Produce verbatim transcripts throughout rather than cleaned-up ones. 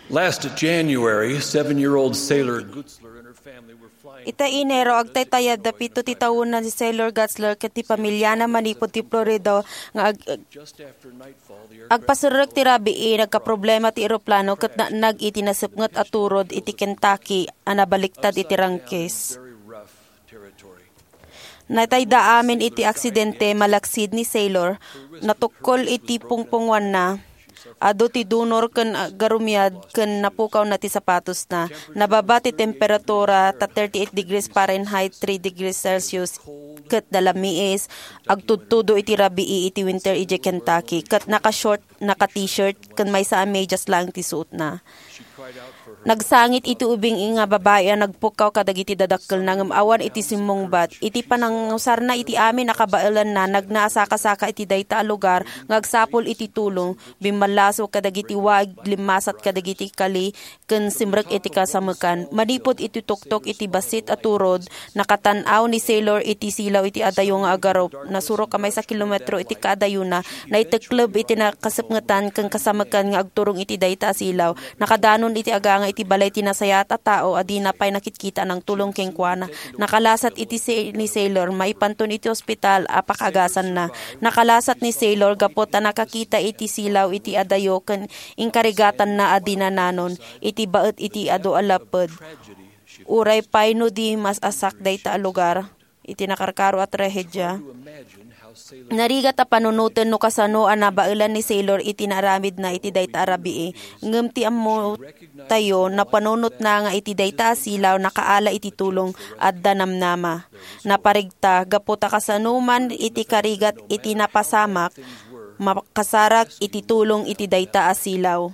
Last January, seven-year-old Sailor Gutzler and her family were flying. Ita Enero, agtay tayad da pito ti taon na si Sailor Gutzler ket ti pamilya na manipod ti Florida nga ag, Just after nightfall, the aircraft agpasurek ti rabi nagkaproblema ti eroplano ket na, nag iti nasepnget aturod iti Kentucky anabaliktad iti Rangkes. very rough territory. Natay da amin iti aksidente malaksid ni Sailor, natukol iti pungpungwan na, ado ti dunor ken garumyad ken napukaw na ti sapatos na, nababa ti temperatura ta thirty-eight degrees Fahrenheit, three degrees Celsius, ket dalamiis, agtudtudo iti rabii iti winter iti Kentucky, ket naka-short, naka-t-shirt, ken may sa medyas lang ti suot na. She cried out for her. Nagsangit iti ubing nga babae ang nagpukaw kadagiti dadakkel na ngamawan iti simungbat. Iti panangusar na iti amin nakabailan na nagnasaka-saka iti dayta a lugar ngagsapol iti tulong bimalaso kadagiti wag limasat kadagiti kali ken simrek iti kasamekan. Manipod iti tuktok iti basit at turod nakatan-aw ni Sailor iti silaw iti adayo nga agarop nasuro kamay sa kilometro iti kaadayo na naitekleb iti nakasepngetan ken kasamekan nga agturong iti dayta a silaw. Nakadanon iti aga iti balay tinasayat a tao adi na pay nakitkita ng tulong kengkwana. Nakalasat iti si, ni Sailor maipanton iti ospital apakagasan na. Nakalasat ni Sailor gapot na nakakita iti silaw iti adayo ken inkarigatan na adi na nanon iti baet iti ado alaped. Uray pay no di mas asak dayta a lugar iti nakarkaro at trahedya. Narigat a panunutan no kasano a nabailan ni Sailor iti naramid na iti dayta arabi ngem ti ammo tayo na panunot na nga iti dayta silaw nakaala iti tulong adda namnama naparigta gaputa kasanuman iti karigat iti napasamak makasarak iti tulong iti dayta asilaw.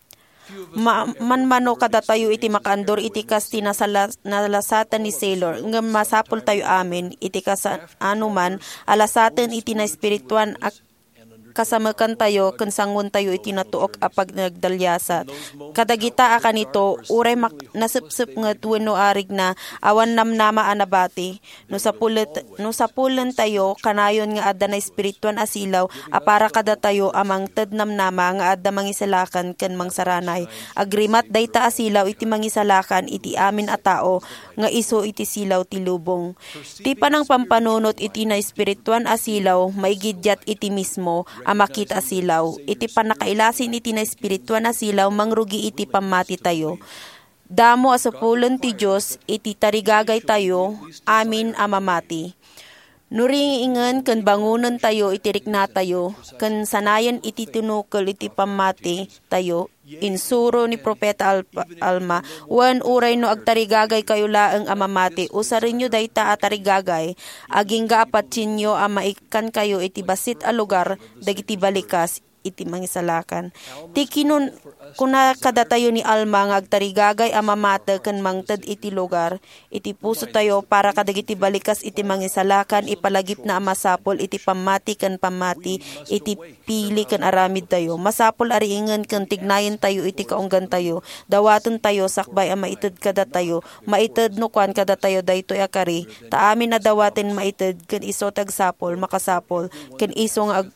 Ma manmano kada tayo iti makaandor iti kas nalasatan ni Sailor ngem masapol tayo amin iti kas anuman alasatan iti na espirituan ak kasamakan tayo ken sangun tayo iti natuok apag nagdalyasat. Kadagita akan ito uray mak- nasepsep nget wenno arig na awan namnama anabati no sapulet no sapulen tayo kanayon nga adda na espirituan asilaw apara kada tayo amang ted namnama nga adda mangisalakan ken mangsaranay. Agrimat dayta asilaw iti mangisalakan iti amin a tao nga iso iti silaw ti lubong. Ti panang pampanunot iti na espirituan asilaw maigidyat iti mismo amakit asilaw. Iti panakailasin iti na espirituan asilaw mangrugi iti pamati tayo. Damo asapulon ti Diyos iti tarigagay tayo amin amamati. Nuringingan ken bangunan tayo iti rikna tayo ken sanayan iti tinukol iti pamati tayo. Insuro ni Propeta Alpa, Alma, wan uray no agtarigagay kayo laeng amamati, usarin nyo dayta atarigagay, aging gaapatin nyo amaikan kayo iti basit a lugar, dagiti balikas, iti mangisalakan. Ti kinon, kuna kada tayo ni Alma nga agtarigagay amamate ken mangted iti lugar, iti puso tayo para kadagiti balikas iti mangisalakan, ipalagip na amasapol iti pamati ken pamati, iti pili ken aramid tayo. Masapol ariingan ken tignayen tayo iti kaunggan tayo. Dawaton tayo sakbay a maited kada tayo. Maited no kwan kada tayo daytoy akari. Ta amin na dawaten maited ken iso tagsapol makasapol ken iso nga ag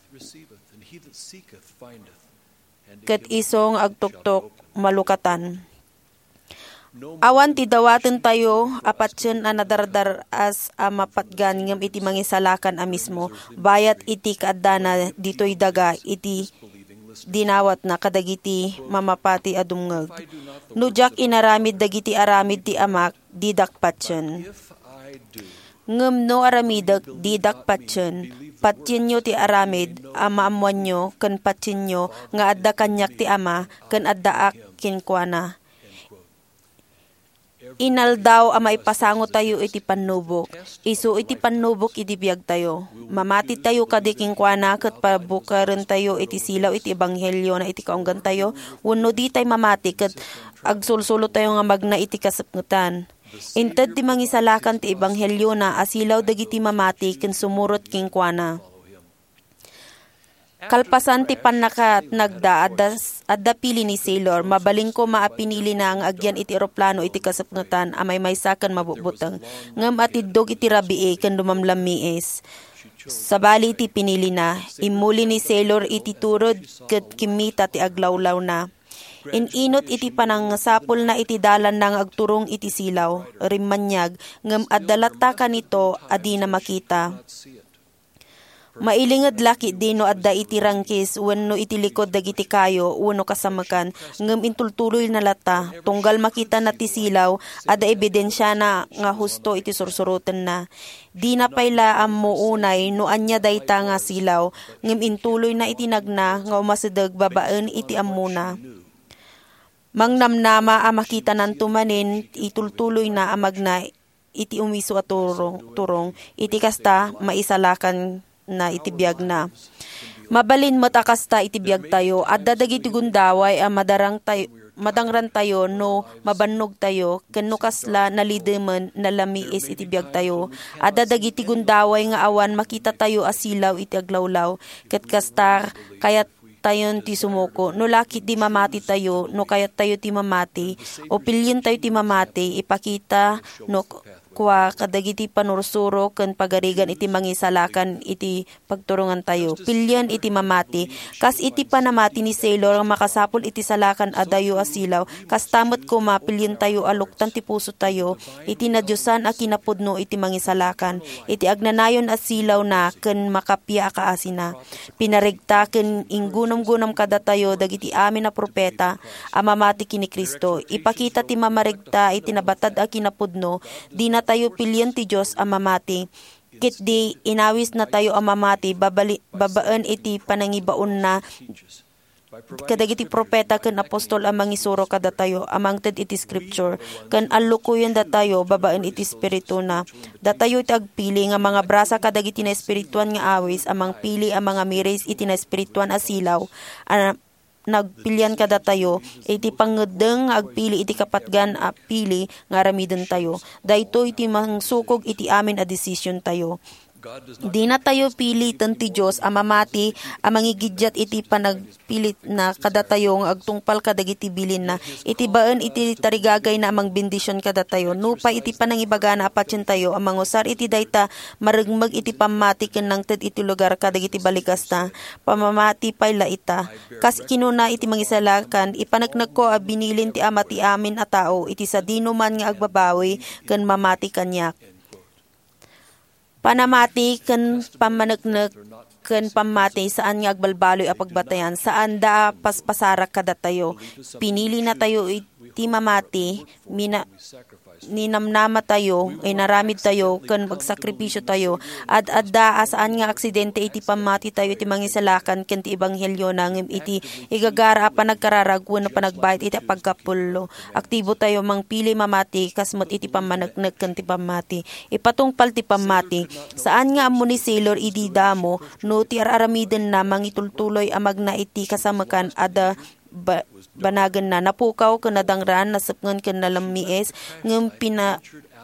ket isong agtuktok malukatan. Awan ti dawaten tayo apatsen a nadardar as a mapatgan ngem iti mangisalakan a mismo bayat iti kaadana ditoy daga iti dinawat na kadagiti mamapati a dumngeg. Nujak inaramid dagiti aramid ti amak didak patsen. Ngem no aramidak didak patsen. Patyen nyo ti aramid, ama amuan nyo, ken patyen nyo, nga adda kanyak ti ama, ken adda ak kinkwana. Inaldaw ama ipasango tayo iti panubok. Isu iti panubok iti biyag tayo. Mamati tayo kadi kinkwana, ket pabukaren tayo iti silaw iti ebanghelyo na iti kaunggan tayo. Wenno di tay mamati, ket agsulsulo tayo nga magna iti kasepngetan. Inted ti mangisalakan ti ebanghelyo na asilaw dagiti mamati ken sumurot kinkwana. Kalpasan ti panakat nagda adda, adda pili ni Sailor mabaling ko maapinili na ang agyan iti eroplano iti kasapnutan amay maysakan mabubutang ngem atidog iti rabii ken dumamlamiis. Sabali iti pinili na imuli ni Sailor iti turod ket kimita ti aglawlaw na. Ininot iti panang sapol na iti dalan nang agturong iti silaw, rimanyag, ngem addalata kanito adi na makita. Mailingad laki dino adda iti rangkis wenno iti likod dagiti kayo wenno kasamakan ngem intultuloy na lata tunggal makita na ti silaw adda ebidensya na nga husto iti sursuroten na. Di na payla ammo unay no anya dayta nga silaw ngem intuloy na iti nagna nga umasideg babaen iti ammuna. Mangnamnama a makita nan tumanin itultuloy na amagna iti umiso at turong, turong iti kasta maisalakan na itibiyag na. Mabalin matakasta itibiyag tayo at dadagiti gundaway a madarang tayo madangran tayo no mabannog tayo kenno kasla nalidemen nalamiis itibiyag tayo at dadagiti gundaway nga awan makita tayo asilaw iti aglawlaw ket kasta kayat tayon ti sumuko no lakit di mamati tayo no kayat tayo ti mamati o pilyen tayo ti mamati ipakita no kwa kadagiti panursuro ken pagarigan iti mangisalakan iti pagturungan tayo. Pilyan iti mamati. Kas iti panamati ni Sailor ang makasapol iti salakan adayo asilaw. Kas tamot ko mapilyan tayo aluktan ti puso tayo. Iti nadyosan a kinapudno iti mangisalakan. Iti agnanayon asilaw na ken makapya ka asina. Pinaregta ken inggunam-gunam kada tayo dagiti amin na propeta a mamati kini Kristo. Ipakita ti mamaregta iti nabatad a kinapudno. Di na tayo pilyan ti Diyos ang mamati. Kit di inawis na tayo ang mamati, babali, babaan iti panangibaon na kadagiti propeta ken apostol ang mangisuro kada tayo, amangted iti scripture. Ken allukuyon da tayo, babaan iti spiritu na. Da tayo iti agpili nga mga brasa kadagiti na espirituan nga awis, amang pili ang mga miris iti na espirituan asilaw. An nagpilian kada tayo iti pangedeng agpili iti kapatgan a pili nga aramiden tayo dayto iti mangsukog iti amin a decision tayo. Di na tayo pilitan ti Diyos a mamati a mangigidyat iti panagpilit na kada tayo nga agtungpal kadagiti bilin na iti baen iti tarigagay na amang bendisyon kada tayo no pa iti panangibagana apatyen tayo amang usar iti dayta maragmag iti pamati ken nangted iti lugar kadagiti balikas na pamamati payla ita kas kinuna iti mangisalakan ipanagnag ko a binilin ti ama ti amin a tao iti sadino man nga agbabawi ken mamati kanyak. Panamati ken pamanagnek ken pamati saan nga agbalbaloy a pagbatayan saan da paspasarak kada tayo pinili na tayo iti mamati mina ninamnama tayo ay naramid tayo ken magsakripisyo tayo ad adda saan nga aksidente iti pamati tayo iti mangisalakan ken ti ebanghelyo nangem iti igagara a panagkararag wenno panagbayad iti pagkapullo aktibo tayo mangpili mamati kasmet iti pamanagnek ken ti pamati ipatungpal ti pamati saan nga ammo ni Sailor idi damo no ti araramiden na mangitultuloy amagna iti kasamakan ada ba, banagan na napukaw ken nadangran nasepngen ken nalamiis ngem pina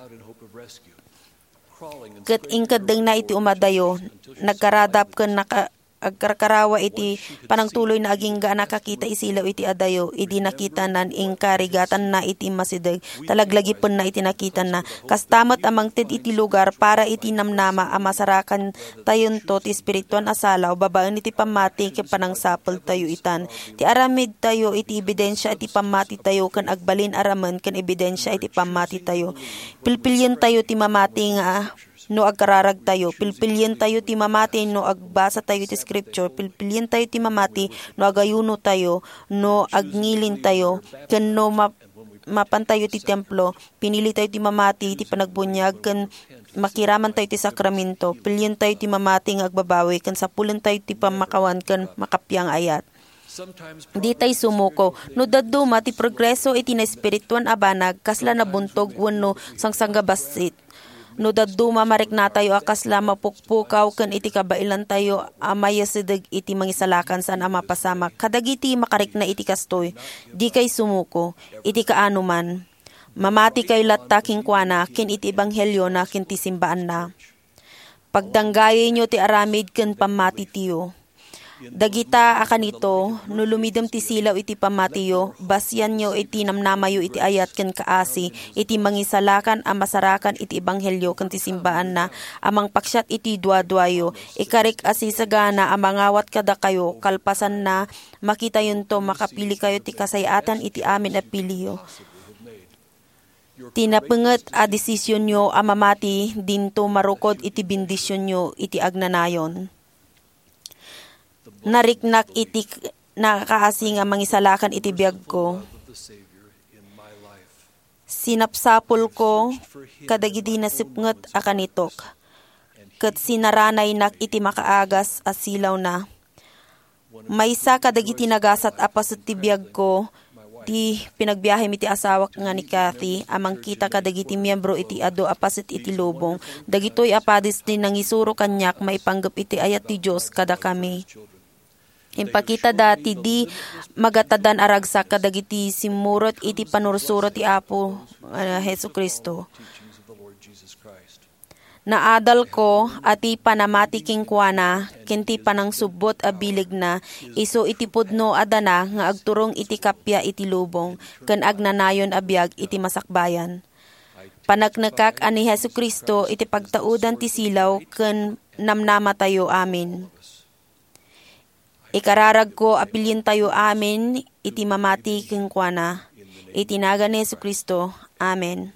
ket ingkadeng na iti umadayo nagkaradap ken naka agkarkarawa iti panangtuloy na agingga nakakita isilaw iti adayo idi nakita nan ingkarigatan na iti masideg talaglagipon na iti nakita na kastamat amangted iti lugar para iti namnama a masarakan tayon to ti espirituan asalaw babaan iti pamati ken panangsapol tayo itan ti aramid tayo iti ebidensya iti pamati tayo ken agbalin aramen ken ebidensya iti pamati tayo pilpilyen tayo ti mamati nga no agkararag tayo, pilpilyen tayo ti mamati no agbasa tayo ti scripture, pilpilyen tayo ti mamati no agayuno tayo, no agngilin tayo, ken no map, mapan tayo ti templo, pinili tayo ti mamati ti panagbunyag, ken makiraman tayo ti sakramento, pilyen tayo ti mamati nga agbabawi, ken sapulen tayo ti pamakawan, ken makapyang ayat. Di tayo sumuko. No daduma ti progreso iti na espirituan abanag, kasla nabuntog wenno sangsanggabasit. No daduma marik na tayo akasla mapukpukaw ken iti kabailan tayo amayasideg iti mangisalakan saan ama pasamak kadagiti makarik na iti kastoy di kay sumuko iti kaano man mamati kay lattaking kuana ken iti ebanghelyo na ken ti simbaan na pagdanggayay nyo ti aramid ken pamati tiyo Dagita akan ito, nulumidem ti silaw iti pamatiyo, basyan nyo iti namnamayo iti ayat ken kaasi, iti mangisalakan a masarakan iti ebanghelyo ken ti simbaan na, amang paksyat iti duadwayo, ikarik asisagana amangawat kada kayo, kalpasan na, makita yun to, makapili kayo ti kasayatan iti amin a piliyo. Tinapenget a desisyon nyo a mamati, dinto marukod iti bendisyon nyo iti agnanayon. Nariknak iti nakaasing nga mangisalakan iti biyag ko. Sinapsapol ko kadagiti nasipnget a kanitok. Ket sinaranay nak iti makaagas a silaw na. Maysa kadagiti nagasat a pasut ti biyag ko, ti pinagbiyahe mi ti asawak nga ni Kathy, amang kita kadagiti miyembro iti ado apasit iti lubong. Dagitoy apadis din nangisuro kanyak maipanggap iti ayat ti Diyos kada kami. Impakita dati di magatadan aragsak kadagiti simurot iti panursuro ti Apo uh, Hesu Kristo. Naadal ko ati panamati king kuana, kenti panang subot a bilig na, iso iti pudno adana nga agturong iti kapya iti lubong, ken agnanayon a biag iti masakbayan. Panagnekak ani Hesu Kristo iti pagtaudan ti silaw ken namnama tayo amin. Ikararag ko apilin tayo amin iti mamati king kuana. Itinaga ni Jesu Kristo. Amen.